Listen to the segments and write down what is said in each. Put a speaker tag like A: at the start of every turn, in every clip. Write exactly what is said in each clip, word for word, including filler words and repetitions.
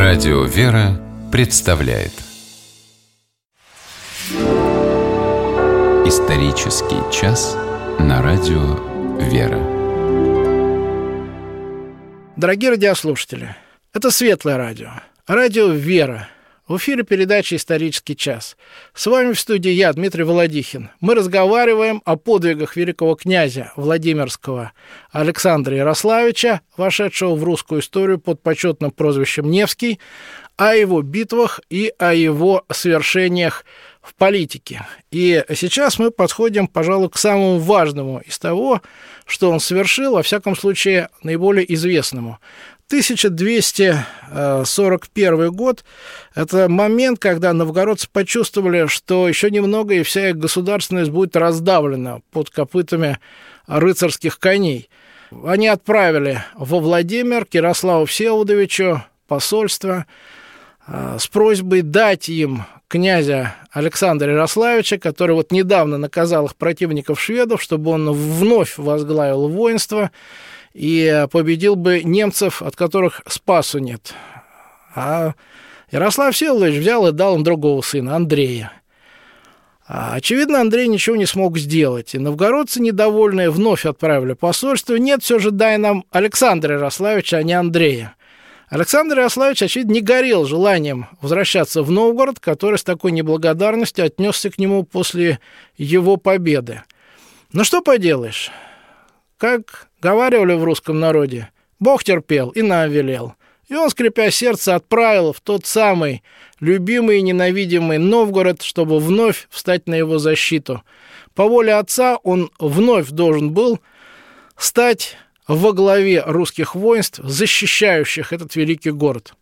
A: Радио «Вера» представляет исторический час на радио «Вера».
B: Дорогие радиослушатели, это Светлое радио, радио «Вера». В эфире передача «Исторический час». С вами в студии я, Дмитрий Володихин. Мы разговариваем о подвигах великого князя Владимирского Александра Ярославича, вошедшего в русскую историю под почетным прозвищем Невский, о его битвах и о его свершениях в политике. И сейчас мы подходим, пожалуй, к самому важному из того, что он совершил, во всяком случае, наиболее известному. тысяча двести сорок первый год – это момент, когда новгородцы почувствовали, что еще немного, и вся их государственность будет раздавлена под копытами рыцарских коней. Они отправили во Владимир к Ярославу Всеволодовичу посольство с просьбой дать им князя Александра Ярославича, который вот недавно наказал их противников шведов, чтобы он вновь возглавил воинство и победил бы немцев, от которых спасу нет. А Ярослав Всеволодович взял и дал им другого сына, Андрея. А, очевидно, Андрей ничего не смог сделать, и новгородцы, недовольные, вновь отправили посольство. Нет, все же дай нам Александра Ярославича, а не Андрея. Александр Ярославич, очевидно, не горел желанием возвращаться в Новгород, который с такой неблагодарностью отнесся к нему после его победы. Ну что поделаешь, как говаривали в русском народе, Бог терпел и нам велел. И он, скрипя сердце, отправил в тот самый любимый и ненавидимый Новгород, чтобы вновь встать на его защиту. По воле отца он вновь должен был стать во главе русских воинств, защищающих этот великий город.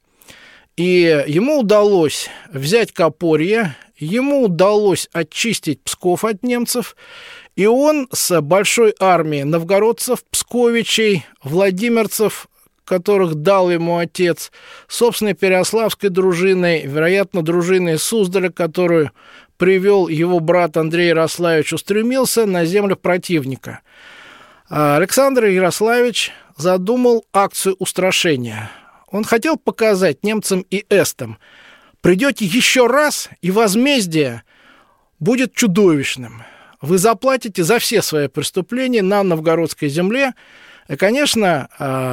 B: И ему удалось взять Копорье, ему удалось очистить Псков от немцев, и он с большой армией новгородцев, псковичей, владимирцев, которых дал ему отец, собственной переяславской дружиной, вероятно, дружиной Суздаля, которую привел его брат Андрей Ярославич, устремился на землю противника. Александр Ярославич задумал акцию устрашения. Он хотел показать немцам и эстам: придете еще раз, и возмездие будет чудовищным. Вы заплатите за все свои преступления на новгородской земле. И, конечно,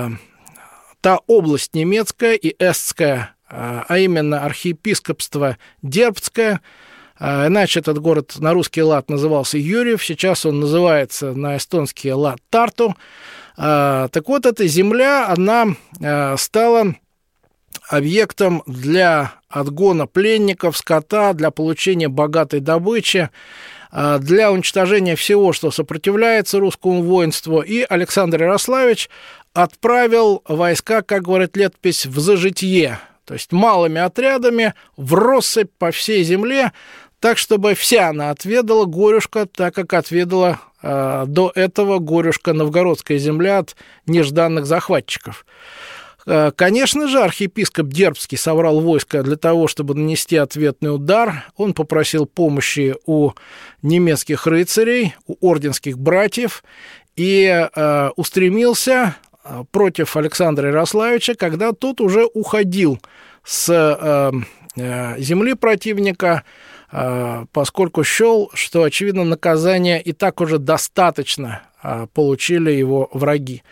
B: та область немецкая и эстская, а именно архиепископство Дербцкое, иначе этот город на русский лад назывался Юрьев, сейчас он называется на эстонский лад Тарту. Так вот, эта земля, она стала объектом для отгона пленников, скота, для получения богатой добычи, для уничтожения всего, что сопротивляется русскому воинству. И Александр Ярославич отправил войска, как говорит летопись, в зажитье, то есть малыми отрядами, в россыпь по всей земле, так, чтобы вся она отведала горюшка, так как отведала э, до этого горюшка новгородская земля от нежданных захватчиков. Э, конечно же, архиепископ Дербцкий собрал войско для того, чтобы нанести ответный удар. Он попросил помощи у немецких рыцарей, у орденских братьев, и э, устремился против Александра Ярославича, когда тот уже уходил с э, э, земли противника, поскольку счел, что, очевидно, наказания и так уже достаточно получили его враги.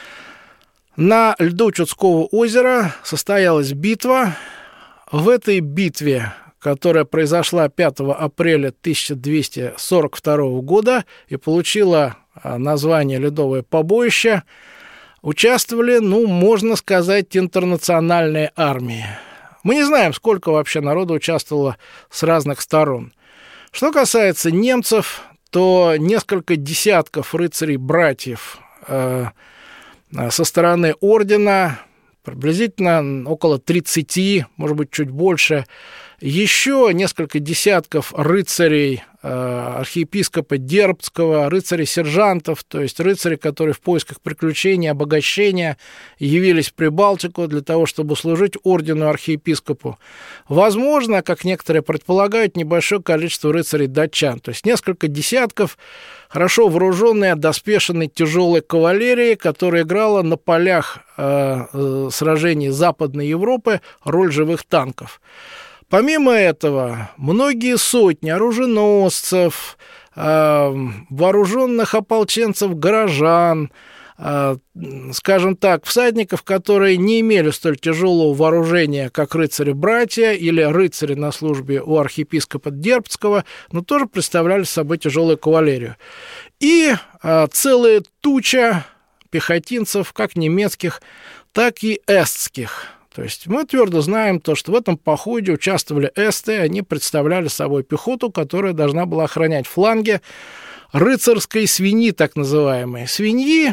B: На льду Чудского озера состоялась битва. В этой битве, которая произошла пятого апреля тысяча двести сорок второго года и получила название «Ледовое побоище», участвовали, ну, можно сказать, интернациональные армии. Мы не знаем, сколько вообще народу участвовало с разных сторон. Что касается немцев, то несколько десятков рыцарей-братьев э, со стороны ордена, приблизительно около тридцати, может быть, чуть больше, еще несколько десятков рыцарей архиепископа Дербцкого, рыцарей-сержантов, то есть рыцари, которые в поисках приключений, обогащения явились в Прибалтику для того, чтобы служить ордену архиепископу. Возможно, как некоторые предполагают, небольшое количество рыцарей-датчан, то есть несколько десятков хорошо вооруженной, одоспешенной тяжелой кавалерии, которая играла на полях э, э, сражений Западной Европы роль живых танков. Помимо этого, многие сотни оруженосцев, э, вооруженных ополченцев, горожан, э, скажем так, всадников, которые не имели столь тяжелого вооружения, как рыцари-братья или рыцари на службе у архиепископа Дербцкого, но тоже представляли собой тяжелую кавалерию. И э, целая туча пехотинцев, как немецких, так и эстских. То есть мы твердо знаем то, что в этом походе участвовали эсты, они представляли собой пехоту, которая должна была охранять фланги рыцарской свиньи, так называемой. Свиньи,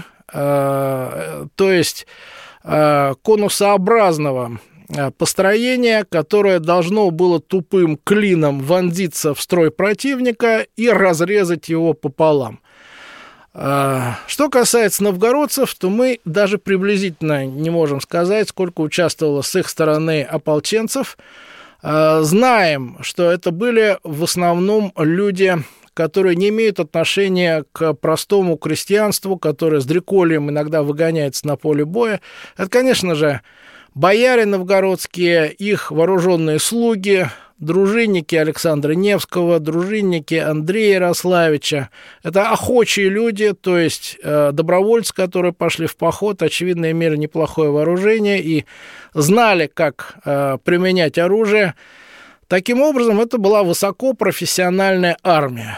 B: э, то есть э, конусообразного построения, которое должно было тупым клином вонзиться в строй противника и разрезать его пополам. Что касается новгородцев, то мы даже приблизительно не можем сказать, сколько участвовало с их стороны ополченцев. Знаем, что это были в основном люди, которые не имеют отношения к простому крестьянству, которое с дрекольем иногда выгоняется на поле боя. Это, конечно же, бояре новгородские, их вооруженные слуги, дружинники Александра Невского, дружинники Андрея Ярославича. Это охочие люди, то есть э, добровольцы, которые пошли в поход, очевидно, имели неплохое вооружение и знали, как э, применять оружие. Таким образом, это была высокопрофессиональная армия.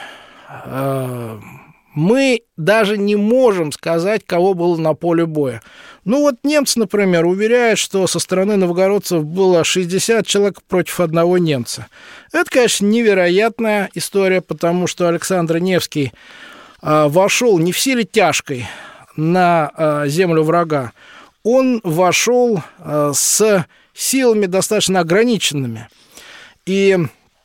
B: Э, мы даже не можем сказать, кого было на поле боя. Ну вот немцы, например, уверяют, что со стороны новгородцев было шестьдесят человек против одного немца. Это, конечно, невероятная история, потому что Александр Невский э, вошел не в силе тяжкой на э, землю врага, он вошел э, с силами достаточно ограниченными. И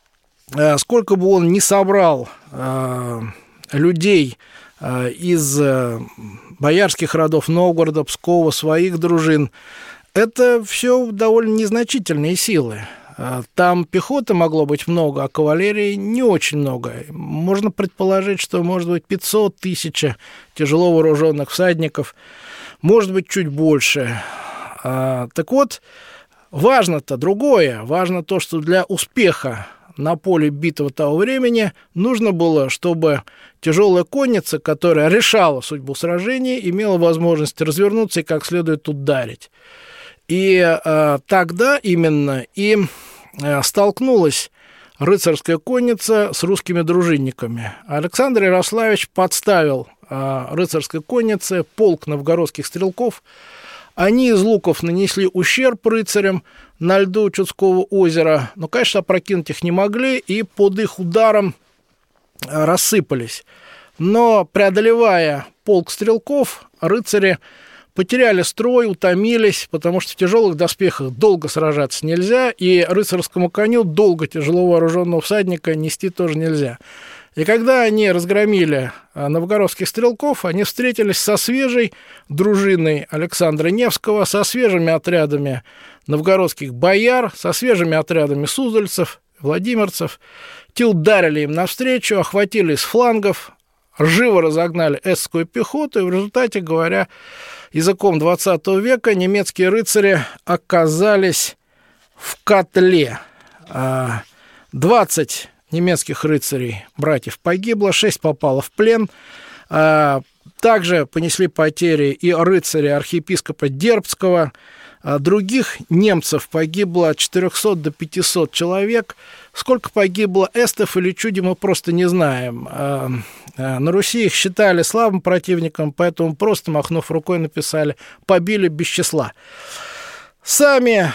B: э, сколько бы он ни собрал э, людей э, из э, боярских родов Новгорода, Пскова, своих дружин, это все довольно незначительные силы. Там пехоты могло быть много, а кавалерии не очень много. Можно предположить, что может быть пятьсот тысяч тяжело вооруженных всадников, может быть чуть больше. Так вот, важно-то другое. Важно то, что для успеха на поле битвы того времени нужно было, чтобы тяжелая конница, которая решала судьбу сражения, имела возможность развернуться и как следует ударить. И э, тогда именно и э, столкнулась рыцарская конница с русскими дружинниками. Александр Ярославич подставил э, рыцарской коннице полк новгородских стрелков. Они из луков нанесли ущерб рыцарям на льду Чудского озера, но, конечно, опрокинуть их не могли, и под их ударом рассыпались. Но, преодолевая полк стрелков, рыцари потеряли строй, утомились, потому что в тяжелых доспехах долго сражаться нельзя, и рыцарскому коню долго тяжело вооруженного всадника нести тоже нельзя. И когда они разгромили новгородских стрелков, они встретились со свежей дружиной Александра Невского, со свежими отрядами новгородских бояр, со свежими отрядами суздальцев, владимирцев. Те ударили им навстречу, охватили с флангов, живо разогнали эстскую пехоту, и в результате, говоря языком двадцатого века, немецкие рыцари оказались в котле. двадцать немецких рыцарей, братьев, погибло, шесть попало в плен. Также понесли потери и рыцари архиепископа Дербцкого. Других немцев погибло от четырехсот до пятисот человек. Сколько погибло эстов или чуди, мы просто не знаем. На Руси их считали слабым противником, поэтому просто, махнув рукой, написали «побили без числа». Сами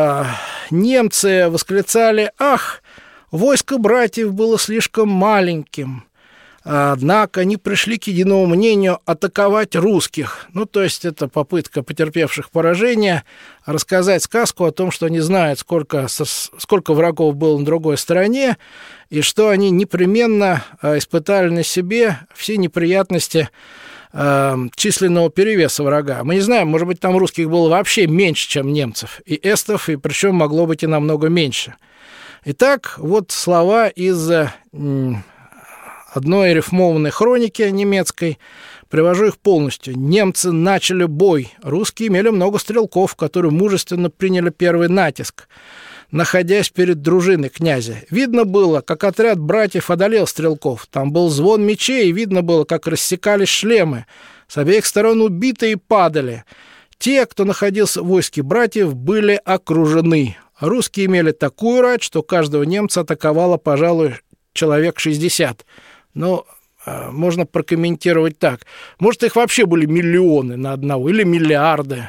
B: немцы восклицали «ах, войско братьев было слишком маленьким, Однако они пришли к единому мнению атаковать русских. Ну, то есть это попытка потерпевших поражение рассказать сказку о том, что они знают, сколько, сколько врагов было на другой стороне, и что они непременно испытали на себе все неприятности э, численного перевеса врага. Мы не знаем, может быть, там русских было вообще меньше, чем немцев, и эстов, и причем могло быть и намного меньше. Итак, вот слова из э, одной рифмованной хроники немецкой, привожу их полностью. «Немцы начали бой. Русские имели много стрелков, которые мужественно приняли первый натиск, находясь перед дружиной князя. Видно было, как отряд братьев одолел стрелков. Там был звон мечей, и видно было, как рассекались шлемы. С обеих сторон убитые падали. Те, кто находился в войске братьев, были окружены. Русские имели такую рать, что каждого немца атаковало, пожалуй, человек шестьдесят. Но э, можно прокомментировать так. Может, их вообще были миллионы на одного или миллиарды.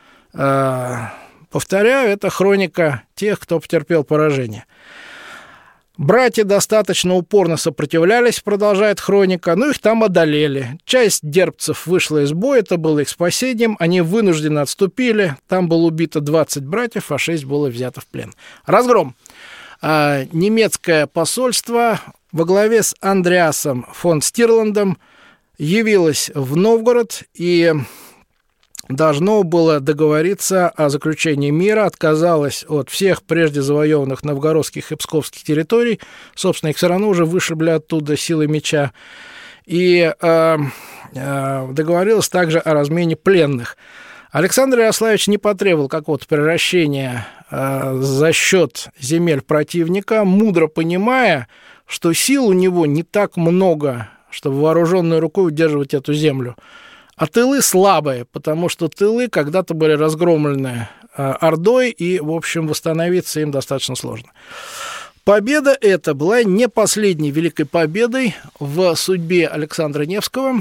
B: Э, повторяю, это хроника тех, кто потерпел поражение. Братья достаточно упорно сопротивлялись, продолжает хроника, но их там одолели. Часть дербцев вышла из боя, это было их спасением, они вынужденно отступили, там было убито двадцать братьев, а шесть было взято в плен. Разгром. А, немецкое посольство во главе с Андреасом фон Стирландом явилось в Новгород и должно было договориться о заключении мира, отказалось от всех прежде завоеванных новгородских и псковских территорий, собственно, их все равно уже вышибли оттуда силой меча, и э, э, договорилось также о размене пленных. Александр Ярославич не потребовал какого-то превращения э, за счет земель противника, мудро понимая, что сил у него не так много, чтобы вооруженной рукой удерживать эту землю. А тылы слабые, потому что тылы когда-то были разгромлены э, Ордой, и, в общем, восстановиться им достаточно сложно. Победа эта была не последней великой победой в судьбе Александра Невского.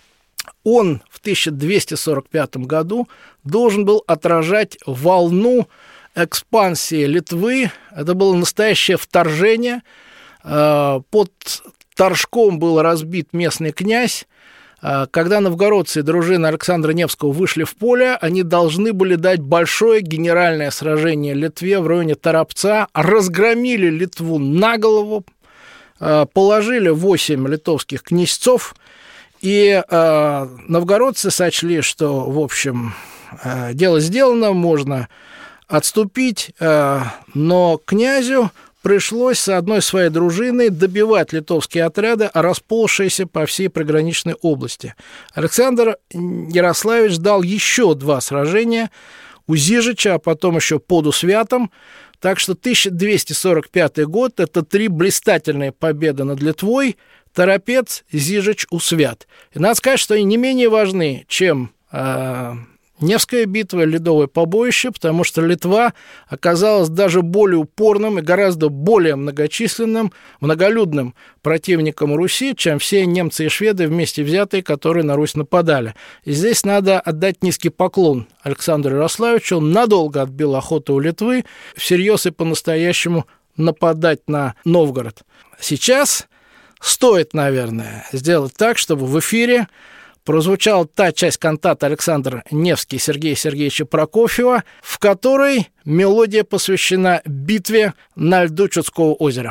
B: Он в тысяча двести сорок пятом году должен был отражать волну экспансии Литвы. Это было настоящее вторжение. Э, под Торжком был разбит местный князь. Когда новгородцы и дружина Александра Невского вышли в поле, они должны были дать большое генеральное сражение Литве в районе Торопца, разгромили Литву на голову, положили восемь литовских князцов, и новгородцы сочли, что, в общем, дело сделано, можно отступить, но князю пришлось с одной своей дружиной добивать литовские отряды, расползшиеся по всей приграничной области. Александр Ярославич дал еще два сражения у Зижича, а потом еще под Усвятом. Так что тысяча двести сорок пятый год – это три блистательные победы над Литвой: Торопец, Зижич, Усвят. И надо сказать, что они не менее важны, чем э, Невская битва, Ледовое побоище, потому что Литва оказалась даже более упорным и гораздо более многочисленным, многолюдным противником Руси, чем все немцы и шведы вместе взятые, которые на Русь нападали. И здесь надо отдать низкий поклон Александру Ярославичу. Он надолго отбил охоту у Литвы всерьез и по-настоящему нападать на Новгород. Сейчас стоит, наверное, сделать так, чтобы в эфире прозвучала та часть кантата Александр Невский Сергея Сергеевича Прокофьева, в которой мелодия посвящена битве на льду Чудского озера.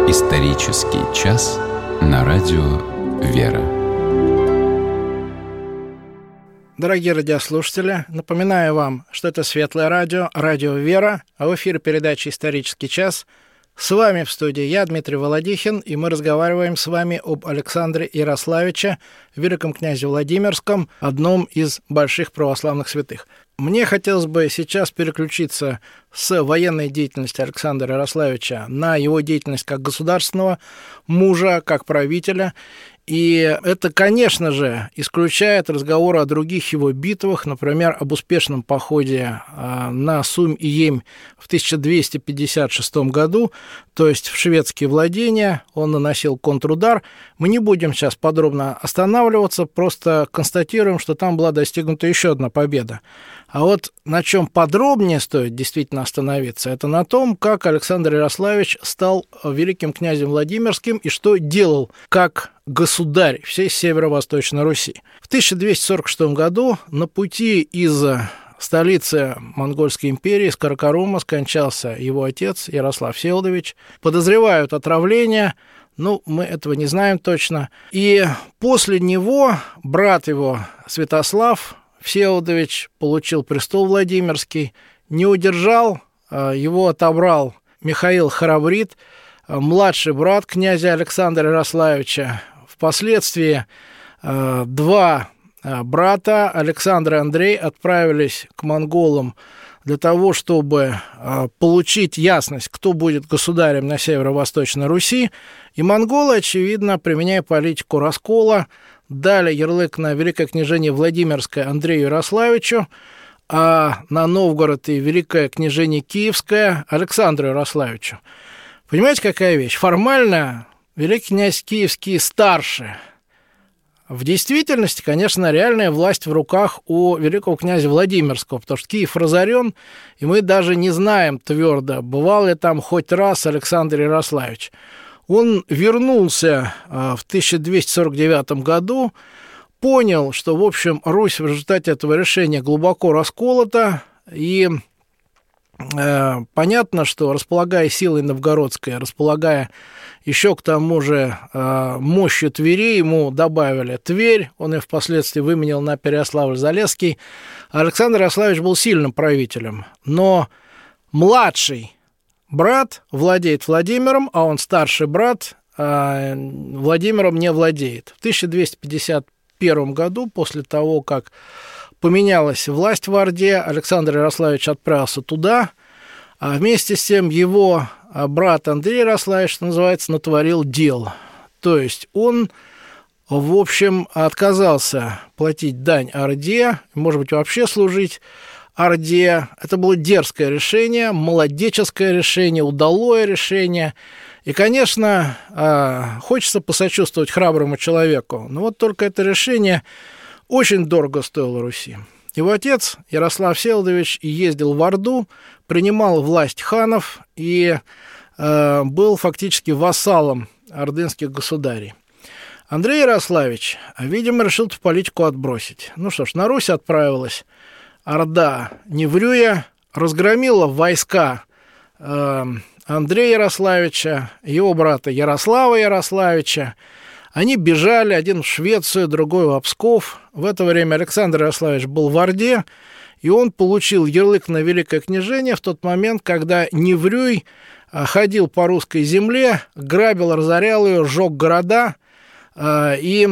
A: Исторический час на радио «Вера».
B: Дорогие радиослушатели, напоминаю вам, что это Светлое радио, радио «Вера», а в эфире передача «Исторический час». С вами в студии я, Дмитрий Володихин, и мы разговариваем с вами об Александре Ярославиче, великом князе Владимирском, одном из больших православных святых. Мне хотелось бы сейчас переключиться с военной деятельности Александра Ярославича на его деятельность как государственного мужа, как правителя. И это, конечно же, исключает разговоры о других его битвах, например, об успешном походе на Сумь и Емь в тысяча двести пятьдесят шестом году, то есть в шведские владения, он наносил контрудар. Мы не будем сейчас подробно останавливаться, просто констатируем, что там была достигнута еще одна победа. А вот на чем подробнее стоит действительно остановиться, это на том, как Александр Ярославич стал великим князем Владимирским и что делал как государь всей Северо-Восточной Руси. В тысяча двести сорок шестом году на пути из столицы Монгольской империи, из Каракарума, скончался его отец Ярослав Всеволодович. Подозревают отравление, ну, мы этого не знаем точно. И после него брат его Святослав Всеволодович получил престол Владимирский, не удержал, его отобрал Михаил Храбрит, младший брат князя Александра Ярославича. Впоследствии два брата, Александр и Андрей, отправились к монголам для того, чтобы получить ясность, кто будет государем на Северо-Восточной Руси. И монголы, очевидно, применяя политику раскола, дали ярлык на Великое княжение Владимирское Андрею Ярославичу, а на Новгород и Великое княжение Киевское Александру Ярославичу. Понимаете, какая вещь? Формально великий князь Киевский старше. В действительности, конечно, реальная власть в руках у великого князя Владимирского, потому что Киев разорен, и мы даже не знаем твердо, бывал ли там хоть раз Александр Ярославич. Он вернулся в тысяча двести сорок девятом году, понял, что, в общем, Русь в результате этого решения глубоко расколота, и э, понятно, что, располагая силой новгородской, располагая еще к тому же э, мощью Твери, ему добавили Тверь, он ее впоследствии выменял на Переяславль-Залесский. Александр Ярославич был сильным правителем, но младший брат владеет Владимиром, а он старший брат э, Владимиром не владеет. В тысяча двести пятьдесят первом году, после того, как поменялась власть в Орде, Александр Ярославич отправился туда, а вместе с тем его брат Андрей Ярославич, что называется, натворил дел. То есть он, в общем, отказался платить дань Орде, может быть, вообще служить Орде. Это было дерзкое решение, молодеческое решение, удалое решение. И, конечно, хочется посочувствовать храброму человеку, но вот только это решение очень дорого стоило Руси. Его отец, Ярослав Всеволодович, ездил в Орду, принимал власть ханов и э, был фактически вассалом ордынских государей. Андрей Ярославич, видимо, решил эту политику отбросить. Ну что ж, на Русь отправилась Орда Неврюя, разгромила войска э, Андрея Ярославича, его брата Ярослава Ярославича. Они бежали, один в Швецию, другой в Псков. В это время Александр Ярославич был в Орде, и он получил ярлык на Великое княжение в тот момент, когда Неврюй ходил по русской земле, грабил, разорял ее, сжег города. И,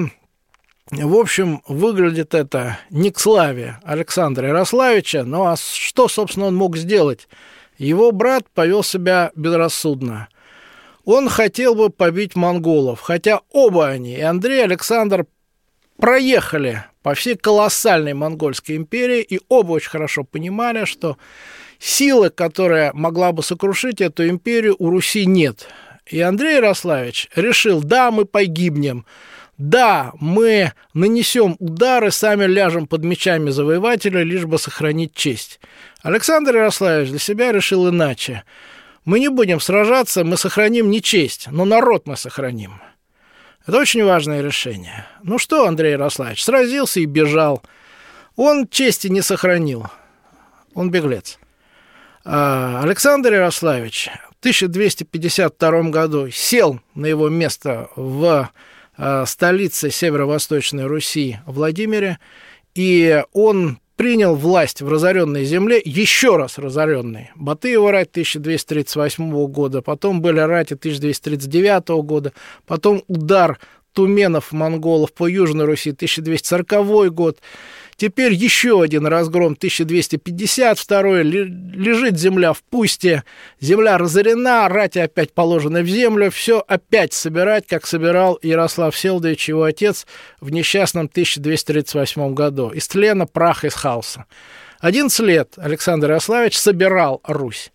B: в общем, выглядит это не к славе Александра Ярославича. Ну а что, собственно, он мог сделать? Его брат повел себя безрассудно. Он хотел бы побить монголов, хотя оба они, и Андрей, и Александр, проехали по всей колоссальной монгольской империи, и оба очень хорошо понимали, что силы, которая могла бы сокрушить эту империю, у Руси нет. И Андрей Ярославич решил: да, мы погибнем, да, мы нанесем удары, сами ляжем под мечами завоевателя, лишь бы сохранить честь. Александр Ярославич для себя решил иначе. Мы не будем сражаться, мы сохраним не честь, но народ мы сохраним. Это очень важное решение. Ну что, Андрей Ярославич, сразился и бежал. Он чести не сохранил. Он беглец. А Александр Ярославич тысяча двести пятьдесят втором году сел на его место в э, столице Северо-Восточной Руси Владимире, и он принял власть в разоренной земле, еще раз разоренной. Батыева рать тысяча двести тридцать восьмого года, потом были рати тысяча двести тридцать девятого года, потом удар туменов, монголов по Южной Руси тысяча двести сороковой год. Теперь еще один разгром, тысяча двести пятьдесят второй, лежит земля в пусте, земля разорена, рати опять положены в землю, все опять собирать, как собирал Ярослав Всеволодович, его отец, в несчастном тысяча двести тридцать восьмом году. Из тлена прах, из хаоса. одиннадцать лет Александр Ярославич собирал Русь.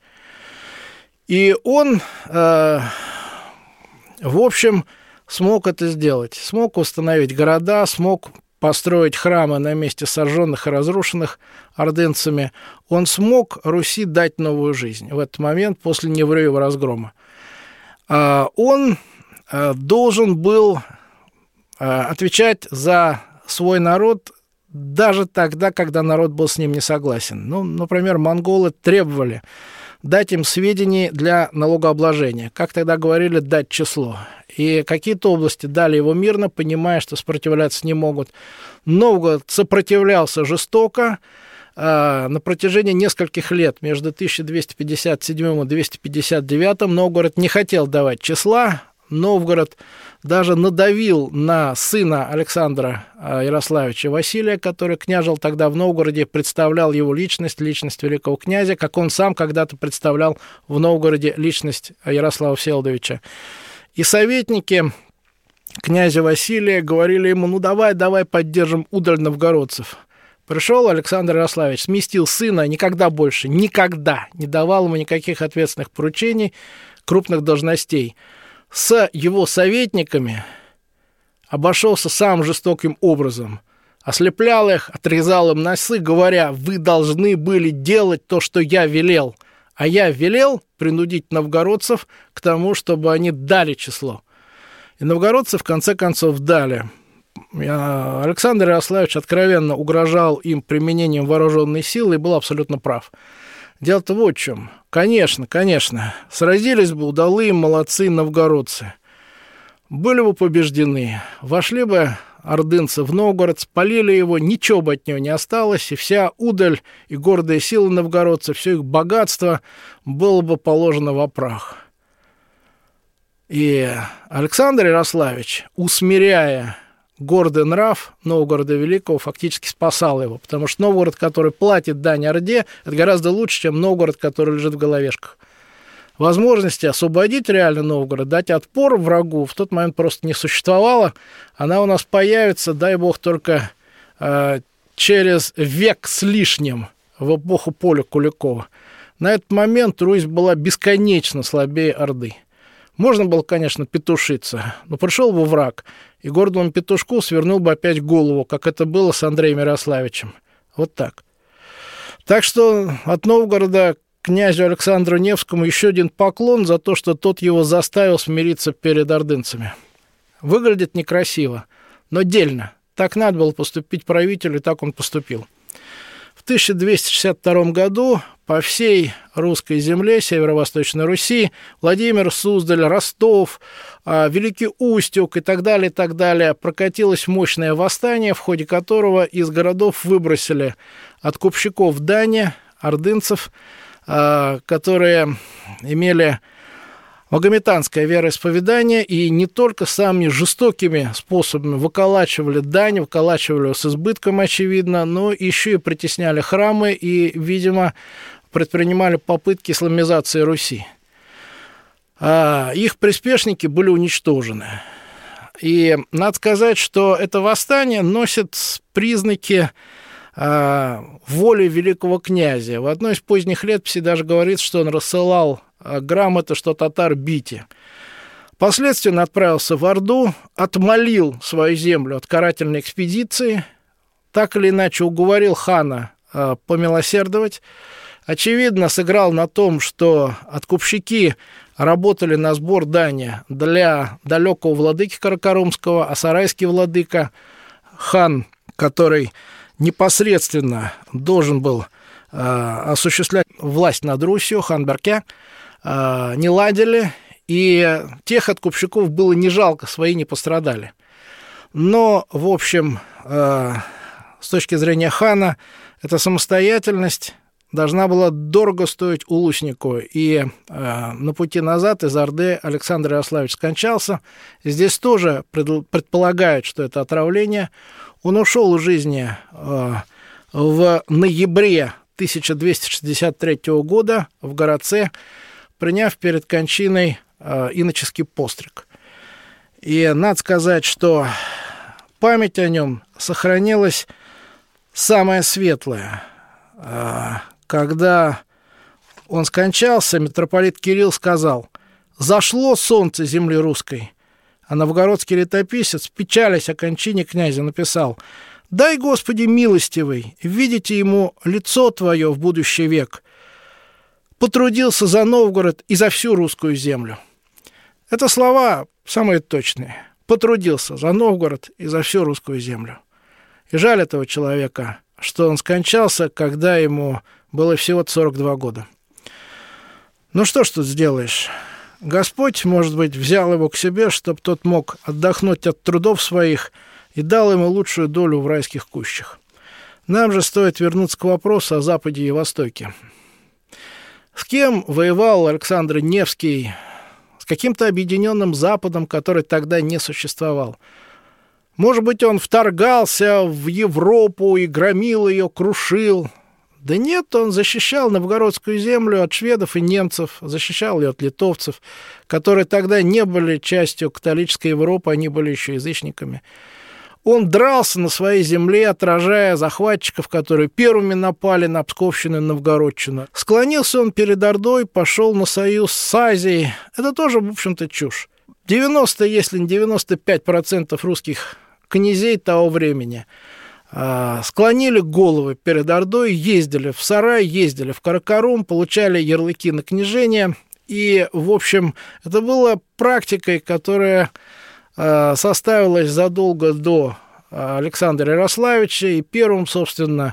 B: И он, э, в общем, смог это сделать. Смог установить города, смог построить храмы на месте сожженных и разрушенных ордынцами. Он смог Руси дать новую жизнь в этот момент после Невреева разгрома. Он должен был отвечать за свой народ даже тогда, когда народ был с ним не согласен. Ну, например, монголы требовали дать им сведения для налогообложения. Как тогда говорили, дать число. И какие-то области дали его мирно, понимая, что сопротивляться не могут. Новгород сопротивлялся жестоко э, на протяжении нескольких лет. Между тысяча двести пятьдесят седьмым и двести пятьдесят девятым Новгород не хотел давать числа. Новгород даже надавил на сына Александра Ярославича Василия, который княжил тогда в Новгороде, представлял его личность, личность великого князя, как он сам когда-то представлял в Новгороде личность Ярослава Всеволодовича. И советники князя Василия говорили ему: ну давай, давай поддержим удаль новгородцев. Пришел Александр Ярославич, сместил сына, никогда больше, никогда не давал ему никаких ответственных поручений, крупных должностей. С его советниками обошелся самым жестоким образом. Ослеплял их, отрезал им носы, говоря: вы должны были делать то, что я велел. А я велел принудить новгородцев к тому, чтобы они дали число. И новгородцы в конце концов дали. Александр Ярославич откровенно угрожал им применением вооруженной силы и был абсолютно прав. Дело-то вот в чем. Конечно, конечно, сразились бы удалые молодцы новгородцы. Были бы побеждены, вошли бы ордынцы в Новгород, спалили его, ничего бы от него не осталось, и вся удаль и гордые силы новгородцев, все их богатство было бы положено во прах. И Александр Ярославич, усмиряя гордый нрав Новгорода Великого, фактически спасал его, потому что Новгород, который платит дань Орде, это гораздо лучше, чем Новгород, который лежит в головешках. Возможности освободить реально Новгород, дать отпор врагу в тот момент просто не существовало. Она у нас появится, дай бог, только э, через век с лишним, в эпоху Поля Куликова. На этот момент Русь была бесконечно слабее Орды. Можно было, конечно, петушиться, но пришел бы враг, и гордому петушку свернул бы опять голову, как это было с Андреем Ярославичем. Вот так. Так что от Новгорода князю Александру Невскому еще один поклон за то, что тот его заставил смириться перед ордынцами. Выглядит некрасиво, но дельно. Так надо было поступить правителю, и так он поступил. В тысяча двести шестьдесят втором году по всей русской земле, Северо-Восточной Руси, Владимир, Суздаль, Ростов, Великий Устюг и так далее, и так далее, прокатилось мощное восстание, в ходе которого из городов выбросили откупщиков дани, ордынцев, которые имели магометанское вероисповедание и не только самыми жестокими способами выколачивали дань, выколачивали с избытком, очевидно, но еще и притесняли храмы и, видимо, предпринимали попытки исламизации Руси. А их приспешники были уничтожены. И надо сказать, что это восстание носит признаки а, воли великого князя. В одной из поздних летописей даже говорится, что он рассылал грамоты, что татар бите. Впоследствии он отправился в Орду, отмолил свою землю от карательной экспедиции, так или иначе уговорил хана а, помилосердовать. Очевидно, сыграл на том, что откупщики работали на сбор дани для далекого владыки Каракарумского, а сарайский владыка, хан, который непосредственно должен был э, осуществлять власть над Русью, хан Берке, э, не ладили, и тех откупщиков было не жалко, свои не пострадали. Но, в общем, э, с точки зрения хана, эта самостоятельность должна была дорого стоить Улуснику. И э, на пути назад из Орды Александр Ярославич скончался. Здесь тоже пред, предполагают, что это отравление. Он ушел из жизни э, в ноябре тысяча двести шестьдесят третьего года в городце, приняв перед кончиной э, иноческий постриг. И надо сказать, что память о нем сохранилась самая светлая. Э, когда он скончался, митрополит Кирилл сказал: «Зашло солнце земли русской». А новгородский летописец, печалясь о кончине князя, написал: «Дай, Господи, милостивый, видите ему лицо Твое в будущий век. Потрудился за Новгород и за всю русскую землю». Это слова самые точные. Потрудился за Новгород и за всю русскую землю. И жаль этого человека, что он скончался, когда ему было всего сорок два года. Ну что ж тут сделаешь? Господь, может быть, взял его к себе, чтобы тот мог отдохнуть от трудов своих и дал ему лучшую долю в райских кущах. Нам же стоит вернуться к вопросу о Западе и Востоке. С кем воевал Александр Невский? С каким-то объединенным Западом, который тогда не существовал. Может быть, он вторгался в Европу и громил ее, крушил. Да нет, он защищал новгородскую землю от шведов и немцев, защищал ее от литовцев, которые тогда не были частью католической Европы, они были еще язычниками. Он дрался на своей земле, отражая захватчиков, которые первыми напали на Псковщину и Новгородчину. Склонился он перед Ордой, пошел на союз с Азией. Это тоже, в общем-то, чушь. девяносто, если не девяносто пять процентов русских князей того времени склонили головы перед Ордой, ездили в Сарай, ездили в Каракарум, получали ярлыки на княжение. И, в общем, это была практикой, которая составилась задолго до Александра Ярославича, и первым, собственно,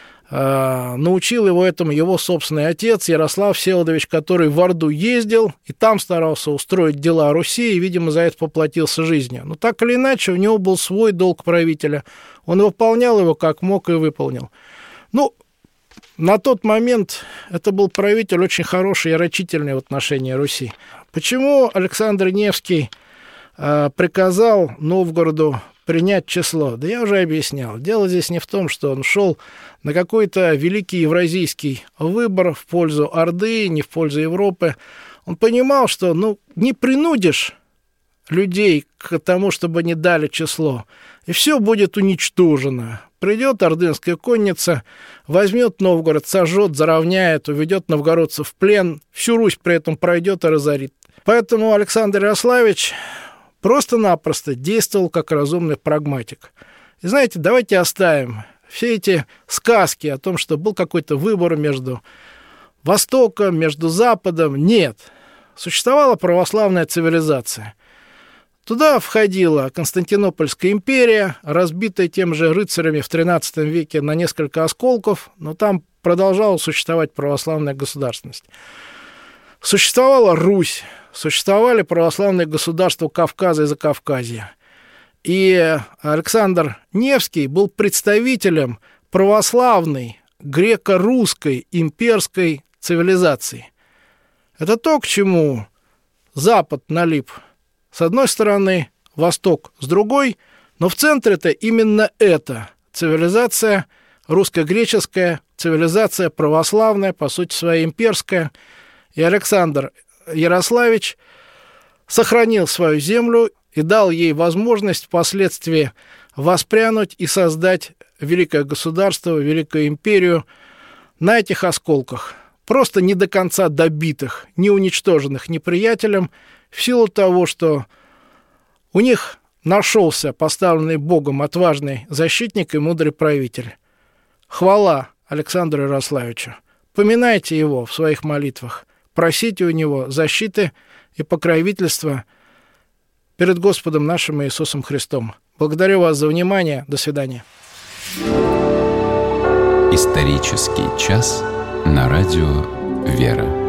B: научил его этому его собственный отец Ярослав Всеволодович, который в Орду ездил и там старался устроить дела Руси, и, видимо, за это поплатился жизнью. Но так или иначе, у него был свой долг правителя. Он выполнял его как мог и выполнил. Ну, на тот момент это был правитель очень хороший и рачительный в отношении Руси. Почему Александр Невский э, приказал Новгороду принять число? Да я уже объяснял. Дело здесь не в том, что он шел на какой-то великий евразийский выбор в пользу Орды, не в пользу Европы. Он понимал, что ну, не принудишь людей к тому, чтобы они дали число, и все будет уничтожено. Придет ордынская конница, возьмет Новгород, сожжет, заровняет, уведет новгородцев в плен, всю Русь при этом пройдет и разорит. Поэтому Александр Ярославич просто-напросто действовал как разумный прагматик. И знаете, давайте оставим все эти сказки о том, что был какой-то выбор между Востоком, между Западом. Нет. Существовала православная цивилизация. Туда входила Константинопольская империя, разбитая тем же рыцарями в тринадцатом веке на несколько осколков, но там продолжала существовать православная государственность. Существовала Русь, существовали православные государства Кавказа и Закавказья. И Александр Невский был представителем православной греко-русской имперской цивилизации. Это то, к чему Запад налип с одной стороны, Восток с другой, но в центре-то именно эта цивилизация русско-греческая, цивилизация православная, по сути своей имперская. И Александр Ярославич сохранил свою землю и дал ей возможность впоследствии воспрянуть и создать великое государство, великую империю на этих осколках, просто не до конца добитых, не уничтоженных неприятелем, в силу того, что у них нашелся поставленный Богом отважный защитник и мудрый правитель. Хвала Александру Ярославичу. Поминайте его в своих молитвах, просите у него защиты и покровительства перед Господом нашим Иисусом Христом. Благодарю вас за внимание. До свидания.
A: Исторический час на радио «Вера».